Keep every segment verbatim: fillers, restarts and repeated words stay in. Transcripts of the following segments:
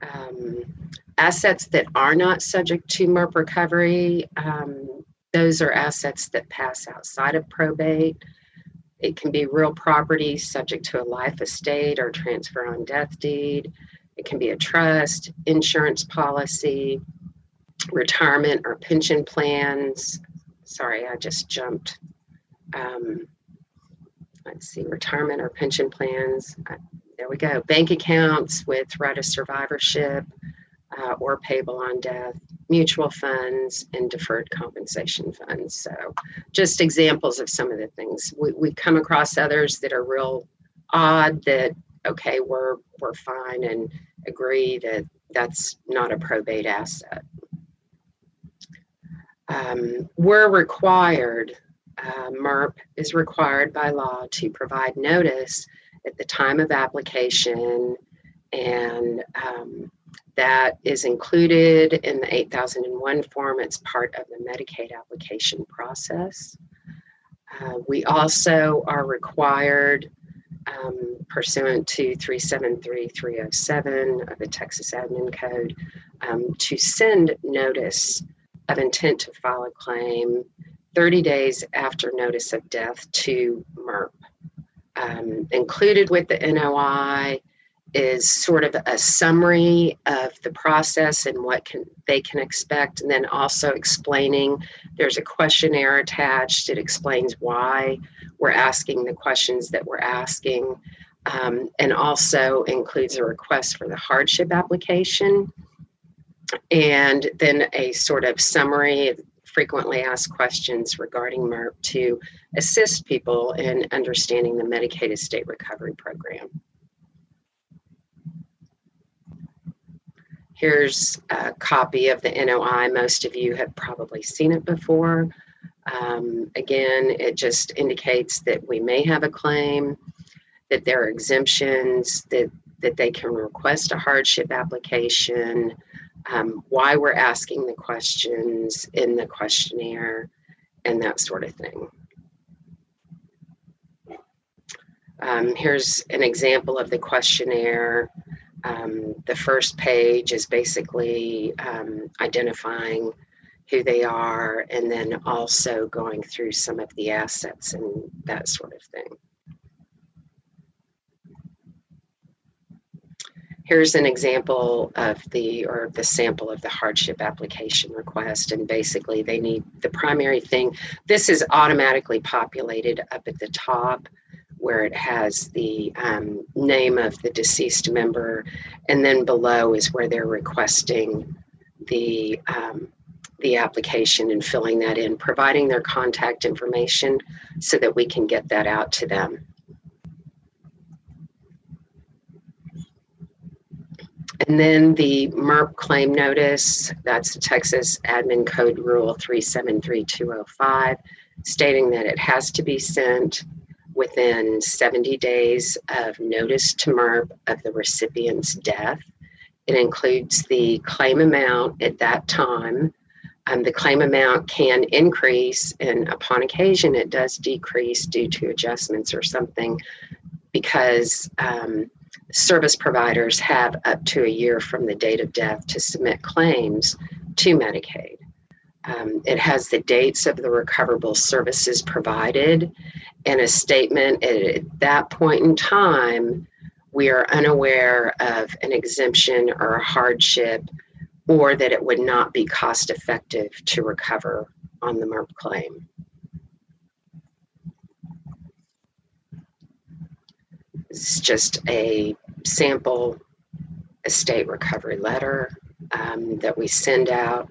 Um, assets that are not subject to M R P recovery, um, those are assets that pass outside of probate. It can be real property subject to a life estate or transfer on death deed. It can be a trust, insurance policy, retirement or pension plans. Sorry, I just jumped. Um, let's see, retirement or pension plans. Uh, there we go. Bank accounts with right of survivorship uh, or payable on death, mutual funds, and deferred compensation funds. So just examples of some of the things. We, we've come across others that are real odd that, okay, we're, we're fine and agree that that's not a probate asset. Um, we're required, uh, M R P is required by law to provide notice at the time of application, and um, that is included in the eight thousand one form. It's part of the Medicaid application process. Uh, we also are required, um, pursuant to three seven three dash three oh seven of the Texas Admin Code, um, to send notice of intent to file a claim thirty days after notice of death to M R P. Um, included with the N O I is sort of a summary of the process and what can they can expect, and then also explaining, there's a questionnaire attached. It explains why we're asking the questions that we're asking, um, and also includes a request for the hardship application, and then a sort of summary of frequently asked questions regarding M R P to assist people in understanding the Medicaid Estate Recovery Program. Here's a copy of the N O I. Most of you have probably seen it before. Um, again, it just indicates that we may have a claim, that there are exemptions, that, that they can request a hardship application, um, why we're asking the questions in the questionnaire, and that sort of thing. Um, here's an example of the questionnaire. Um, the first page is basically um, identifying who they are, and then also going through some of the assets and that sort of thing. Here's an example of the, or the sample of the hardship application request, and basically they need the primary thing. This is automatically populated up at the top where it has the um, name of the deceased member, and then below is where they're requesting the um, the application and filling that in, providing their contact information so that we can get that out to them. And then the M R P claim notice, that's the Texas Admin Code Rule three seven three dash two oh five, stating that it has to be sent within seventy days of notice to M R P of the recipient's death. It includes the claim amount at that time. Um, the claim amount can increase, and upon occasion it does decrease due to adjustments or something, because um, service providers have up to a year from the date of death to submit claims to Medicaid. Um, it has the dates of the recoverable services provided and a statement at that point in time we are unaware of an exemption or a hardship, or that it would not be cost effective to recover on the M R P claim. It's just a sample estate recovery letter um, that we send out.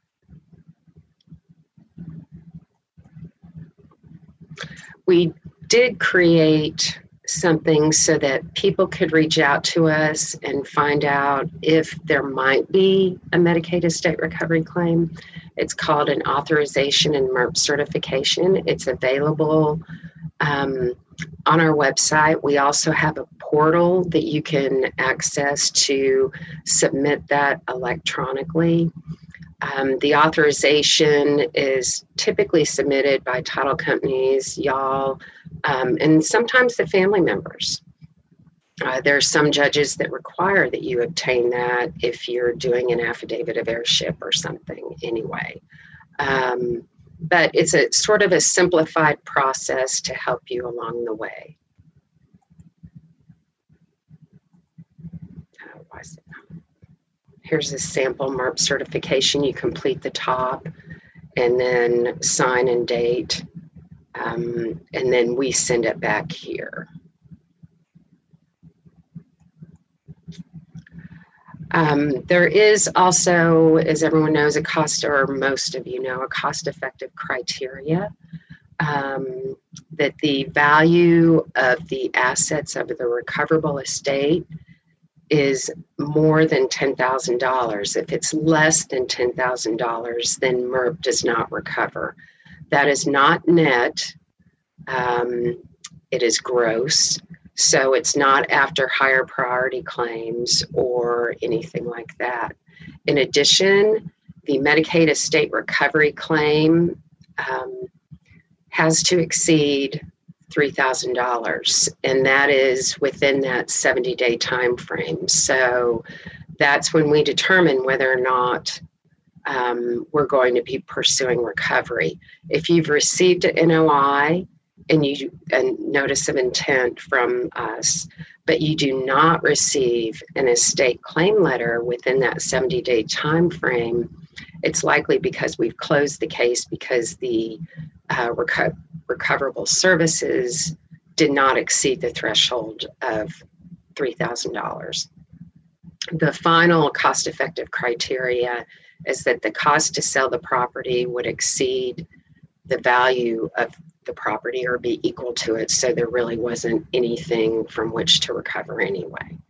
We did create something so that people could reach out to us and find out if there might be a Medicaid estate recovery claim. It's called an authorization and M R P certification. It's available um, on our website. We also have a portal that you can access to submit that electronically. Um, the authorization is typically submitted by title companies, y'all, um, and sometimes the family members. Uh, there are some judges that require that you obtain that if you're doing an affidavit of heirship or something anyway. Um, but it's a sort of a simplified process to help you along the way. Uh, why is it not? Here's a sample M E R P certification. You complete the top and then sign and date, um, and then we send it back here. Um, there is also, as everyone knows, a cost, or most of you know, a cost-effective criteria um, that the value of the assets of the recoverable estate is more than ten thousand dollars. If it's less than ten thousand dollars, then M E R P does not recover. That is not net. Um, it is gross. So it's not after higher priority claims or anything like that. In addition, the Medicaid estate recovery claim um, has to exceed three thousand dollars, and that is within that seventy-day time frame. So that's when we determine whether or not um, we're going to be pursuing recovery. If you've received an N O I and you a notice of intent from us, but you do not receive an estate claim letter within that seventy-day time frame, it's likely because we've closed the case because the uh, reco- recoverable services did not exceed the threshold of three thousand dollars. The final cost-effective criteria is that the cost to sell the property would exceed the value of the property or be equal to it, so there really wasn't anything from which to recover anyway.